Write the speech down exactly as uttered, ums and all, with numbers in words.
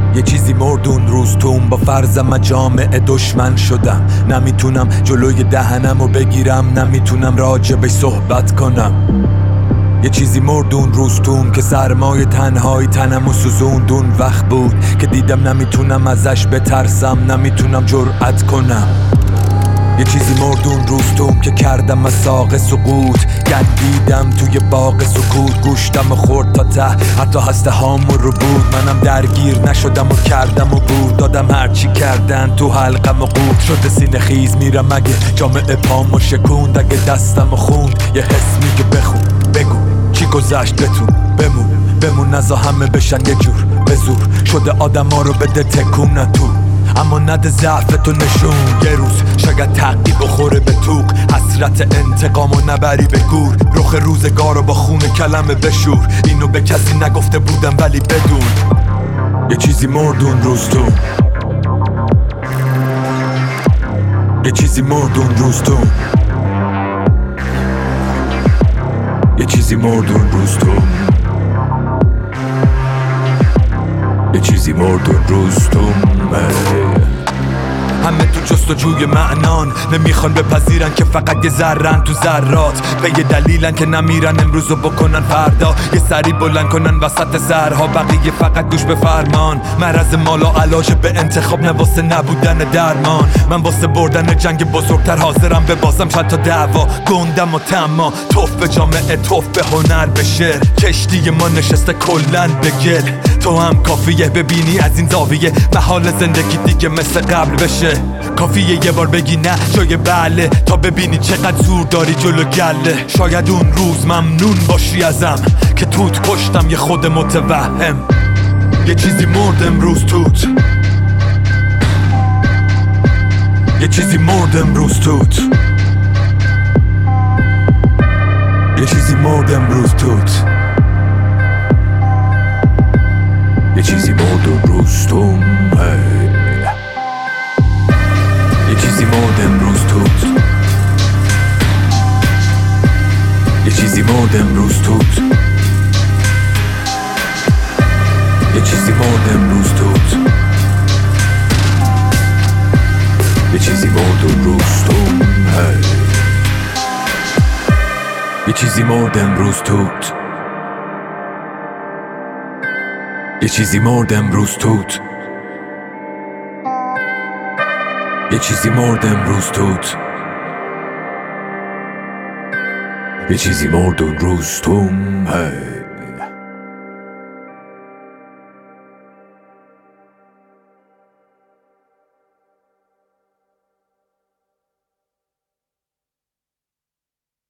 یه چیزی مردون روز توم، با فرضم جامعه دشمن شدم. نمیتونم جلوی دهنم رو بگیرم، نمیتونم راجبش صحبت کنم. یه چیزی مردون روز توم که سرمای تنهایی تنم و سوزوندون وقت بود که دیدم نمیتونم ازش بترسم، نمیتونم جرأت کنم. یه چیزی مردون روز توم که کردم از ساق سقوط، گندیدم توی باغ سکوت، گوشتم و خورد تا ته حتی هسته هامو رو بود. منم درگیر نشدم و کردم و گور دادم هرچی کردن تو حلقم و قورت شده سینه خیز میرم اگه جامعه پامو شکوند، اگه دستم و خوند یه حس میگه بخون بگو چی گذشت بتون بمون بمون نزا همه بشن یه جور به زور شده آدم ها رو بده تکون نتو، اما نده ضعف تو نشون. یه روز شاید تقی بخوره به توق، حسرت انتقام و نبری به گور، رخ روزگار رو با خون کلمه بشور. اینو به کسی نگفته بودم ولی بدون یه چیزی مردون روز تو، یه چیزی مردون روز تو، یه چیزی مردون روز تو، یه چیزی مردون روز تو. همه تو جستجوی معنان، نمیخوان بپذیرن که فقط یه ذرن تو ذرات، به یه دلیلن که نمیرن امروزو بکنن فردا، یه سری بلند کنن وسط سرها، بقیه فقط گوش به فرمان. مرض مال و علاج به انتخاب نواسه نبودن درمان. من واسه بردن جنگ بزرگتر حاضرم ببازم چند تا دعوا، گندم و تما توف به جامعه توف به هنر به شعر. کشتی ما نشسته کلن به گل، تو هم کافیه ببینی از این زاویه محال زندگی دیگه مثل قبل بشه. کافیه یه بار بگی نه جای بله تا ببینی چقدر زور داری جلو گله. شاید اون روز ممنون باشی ازم که توت کشتم یه خود متوهم. یه چیزی مرد امروز توت، یه چیزی مرد امروز توت، یه چیزی مرد امروز توت، یه چیزی مرد امروز توم. یه چیزی مرد امروز توت، یه چیزی مرد امروز توت، یه چیزی مرد امروز توت، یه چیزی مرد امروز توم. یه چیزی مرد امروز توت، یه چیزی مرد امروز توت، یه چیزی مرد امروز توت، یه چیزی مرد اون روز توم.